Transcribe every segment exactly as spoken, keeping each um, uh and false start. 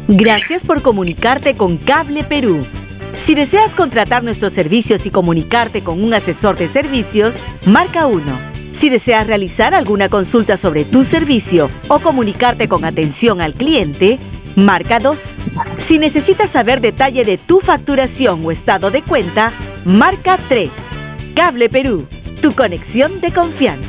Gracias por comunicarte con Cable Perú. Si deseas contratar nuestros servicios y comunicarte con un asesor de servicios, marca uno. Si deseas realizar alguna consulta sobre tu servicio o comunicarte con atención al cliente, marca dos. Si necesitas saber detalle de tu facturación o estado de cuenta, marca tres. Cable Perú, tu conexión de confianza.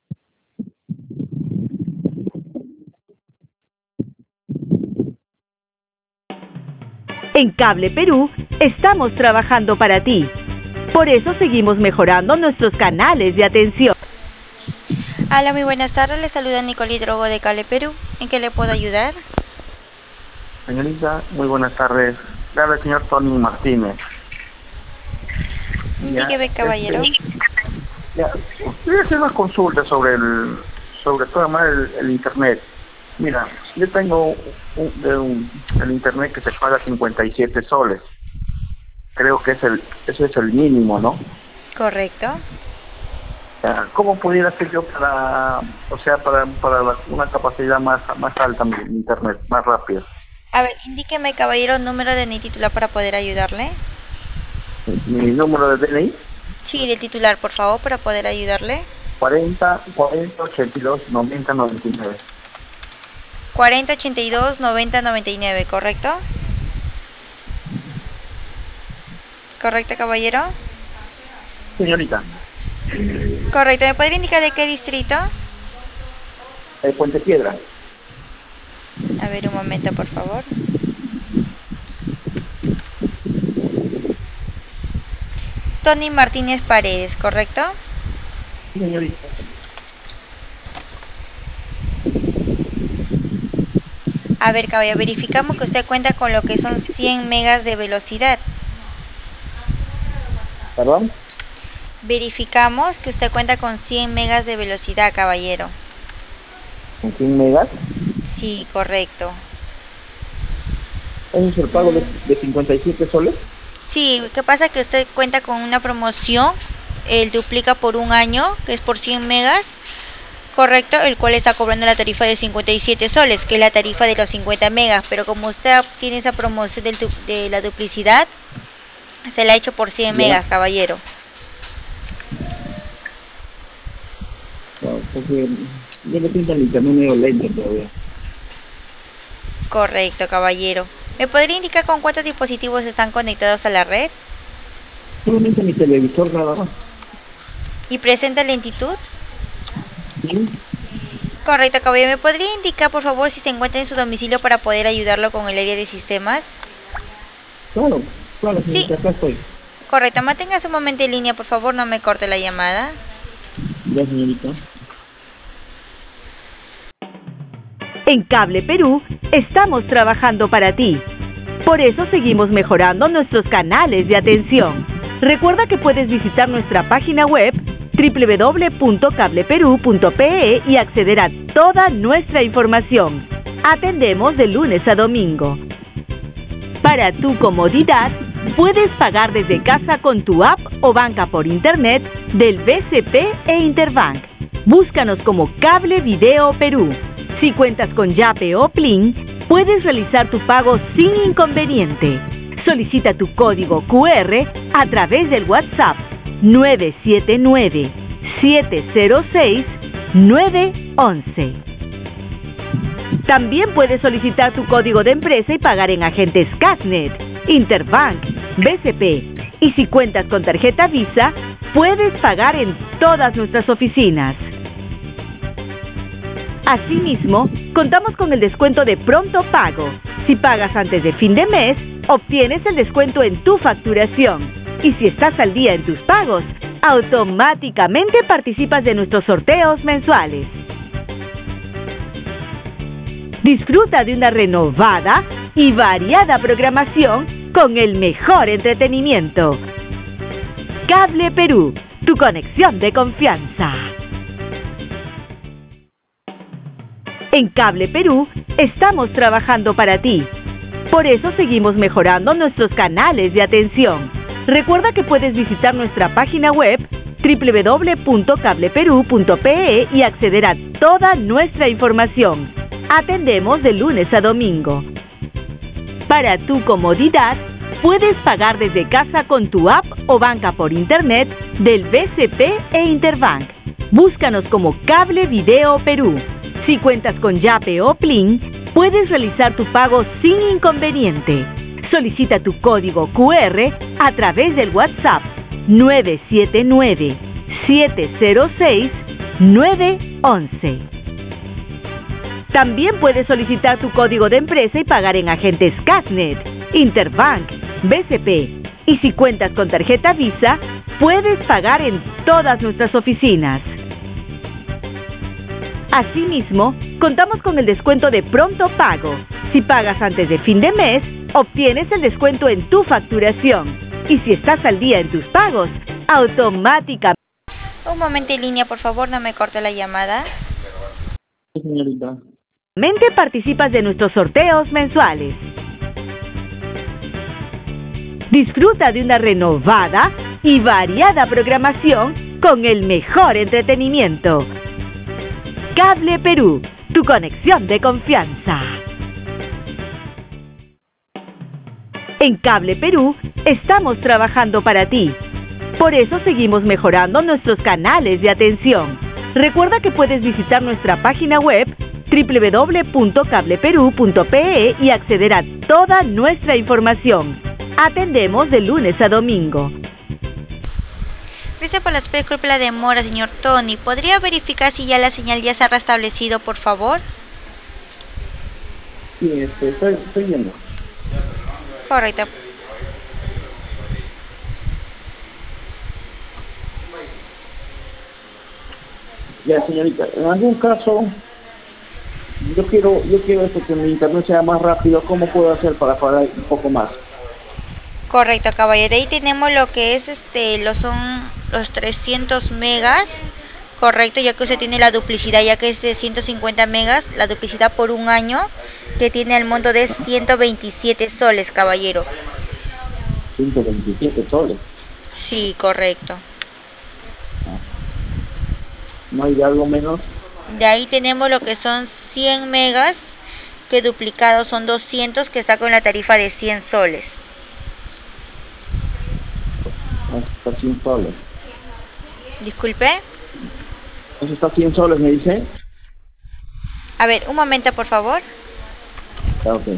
En Cable Perú estamos trabajando para ti. Por eso seguimos mejorando nuestros canales de atención. Hola, muy buenas tardes. Le saluda Nicolí Drogo de Cable Perú. ¿En qué le puedo ayudar? Señorita, muy buenas tardes. Le habla el señor Tony Martínez. Dígame, caballero. Este, ya, voy a hacer una consulta sobre el, sobre todo más el, el internet. Mira, yo tengo un, de un, el internet que se paga cincuenta y siete soles. Creo que es el, ese es el mínimo, ¿no? Correcto. ¿Cómo pudiera hacer yo para, o sea, para, para una capacidad más, más alta mi internet, más rápida? A ver, indíqueme, caballero, el número de mi titular para poder ayudarle. ¿Mi número de D N I? Sí, del titular, por favor, para poder ayudarle. cuarenta, cuarenta, ochenta y dos, noventa, noventa y nueve. cuarenta, ochenta y dos, noventa, noventa y nueve, ¿correcto? ¿Correcto, caballero? Señorita. Correcto, ¿me podría indicar de qué distrito? El Puente Piedra. A ver, un momento, por favor. Tony Martínez Paredes, ¿correcto? Sí, señorita. A ver, caballero, verificamos que usted cuenta con lo que son cien megas de velocidad. ¿Perdón? Verificamos que usted cuenta con cien megas de velocidad, caballero. ¿Con cien megas? Sí, correcto. ¿Ese es el pago de, de cincuenta y siete soles? Sí, ¿qué pasa? Que usted cuenta con una promoción, él duplica por un año, que es por cien megas, correcto, el cual está cobrando la tarifa de cincuenta y siete soles, que es la tarifa de los cincuenta megas, pero como usted tiene esa promoción del, de la duplicidad, se la ha hecho por cien megas, caballero. No, porque yo le siento el internet medio lento todavía. Correcto, caballero. ¿Me podría indicar con cuántos dispositivos están conectados a la red? Solamente mi televisor nada más. ¿Y presenta lentitud? Sí. Correcto, caballero. ¿Me podría indicar, por favor, si se encuentra en su domicilio para poder ayudarlo con el área de sistemas? Claro, claro, señorita, sí. Acá estoy. Correcto, manténgase un momento en línea, por favor, no me corte la llamada. Ya, señorita. En Cable Perú estamos trabajando para ti. Por eso seguimos mejorando nuestros canales de atención. Recuerda que puedes visitar nuestra página web doble u doble u doble u punto cable perú punto pe e y acceder a toda nuestra información. Atendemos de lunes a domingo. Para tu comodidad, puedes pagar desde casa con tu app o banca por internet del B C P e Interbank. Búscanos como Cable Video Perú. Si cuentas con Yape o Plin, puedes realizar tu pago sin inconveniente. Solicita tu código cu erre a través del WhatsApp nueve siete nueve, siete cero seis, nueve once. También puedes solicitar tu código de empresa y pagar en agentes Casnet, Interbank, B C P. Y si cuentas con tarjeta Visa, puedes pagar en todas nuestras oficinas. Asimismo, contamos con el descuento de pronto pago. Si pagas antes de fin de mes, obtienes el descuento en tu facturación. Y si estás al día en tus pagos, automáticamente participas de nuestros sorteos mensuales. Disfruta de una renovada y variada programación con el mejor entretenimiento. Cable Perú, tu conexión de confianza. En Cable Perú estamos trabajando para ti. Por eso seguimos mejorando nuestros canales de atención. Recuerda que puedes visitar nuestra página web doble u doble u doble u punto cable perú punto pe e y acceder a toda nuestra información. Atendemos de lunes a domingo. Para tu comodidad, puedes pagar desde casa con tu app o banca por internet del B C P e Interbank. Búscanos como Cable Video Perú. Si cuentas con Yape o Plin, puedes realizar tu pago sin inconveniente. Solicita tu código Q R a través del WhatsApp nueve siete nueve, siete cero seis, nueve once. También puedes solicitar tu código de empresa y pagar en agentes Casnet, Interbank, B C P. Y si cuentas con tarjeta Visa, puedes pagar en todas nuestras oficinas. Asimismo, contamos con el descuento de pronto pago. Si pagas antes de fin de mes, obtienes el descuento en tu facturación. Y si estás al día en tus pagos, automáticamente... Un momento en línea, por favor, no me corte la llamada. Sí, señorita. participas de nuestros sorteos mensuales. Disfruta de una renovada y variada programación con el mejor entretenimiento. Cable Perú, tu conexión de confianza. En Cable Perú estamos trabajando para ti. Por eso seguimos mejorando nuestros canales de atención. Recuerda que puedes visitar nuestra página web doble u doble u doble u punto cable perú punto pe e y acceder a toda nuestra información. Atendemos de lunes a domingo. Gracias por la espera, disculpe la demora, señor Tony. ¿Podría verificar si ya la señal ya se ha restablecido, por favor? Sí, este, estoy, estoy viendo. Correcto. Ya, señorita, en algún caso, yo quiero, yo quiero esto, que mi internet sea más rápido. ¿Cómo puedo hacer para pagar un poco más? Correcto, caballero. Ahí tenemos lo que es este, lo son los trescientos megas. Correcto, ya que usted tiene la duplicidad, ya que es de ciento cincuenta megas, la duplicidad por un año, que tiene el monto de ciento veintisiete soles, caballero. ciento veintisiete soles. Sí, correcto. ¿No hay de algo menos? De ahí tenemos lo que son cien megas, que duplicado son doscientos, que está con la tarifa de cien soles. Está cien soles. Disculpe. Eso está cien soles, me dice. A ver, un momento, por favor. Ah, ok.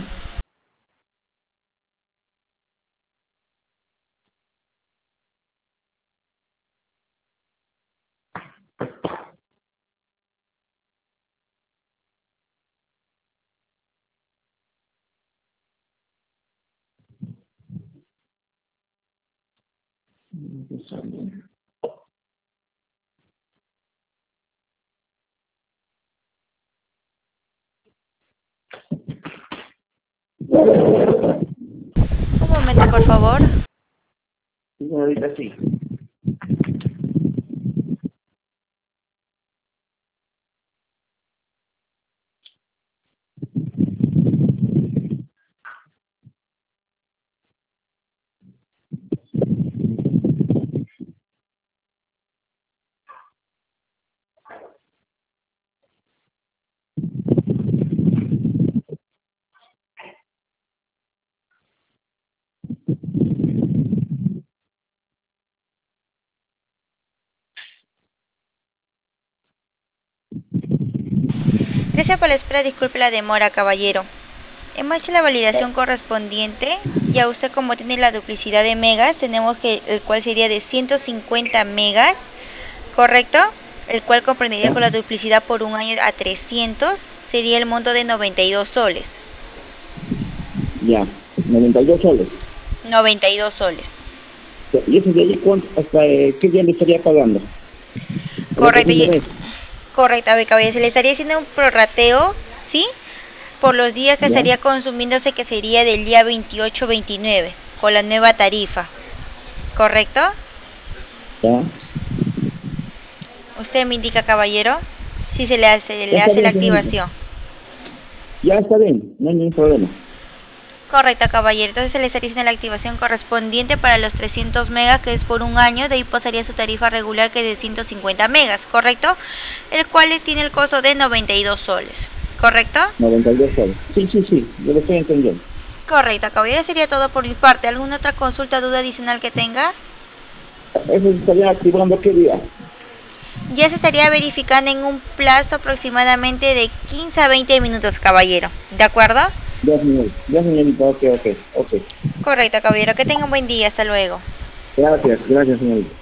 Un momento, por favor. Sí, señorita, sí. Gracias por la espera, disculpe la demora, caballero. Hemos hecho la validación correspondiente. Ya usted, como tiene la duplicidad de megas, tenemos que el cual sería de ciento cincuenta megas, ¿correcto? El cual comprendería con la duplicidad por un año a trescientos, sería el monto de noventa y dos soles. Ya, noventa y dos soles. noventa y dos soles. ¿Y eso de ahí cuánto, hasta eh, qué día le estaría pagando? Correcto. Y, correcto, a ver, caballero, se le estaría haciendo un prorrateo, ¿sí? Por los días que ya. estaría consumiéndose, que sería del día veintiocho veintinueve, con la nueva tarifa. ¿Correcto? Ya. Usted me indica, caballero, si se le hace, le Está hace bien, la señorita. activación. Ya está bien, no hay ningún problema. Correcto, caballero. Entonces se le estaría haciendo la activación correspondiente para los trescientos megas, que es por un año. De ahí pasaría su tarifa regular, que es de ciento cincuenta megas, ¿correcto? El cual tiene el costo de noventa y dos soles, ¿correcto? noventa y dos soles. Sí, sí, sí, yo lo estoy entendiendo. Correcto, caballero, sería todo por mi parte. ¿Alguna otra consulta, duda adicional que tenga? ¿Eso se estaría activando qué día? Ya se estaría verificando en un plazo aproximadamente de quince a veinte minutos, caballero. ¿De acuerdo? Ya, señorita. Ya, señorita. Ok, ok, ok. Correcto, caballero. Que tenga un buen día. Hasta luego. Gracias, gracias, señorita.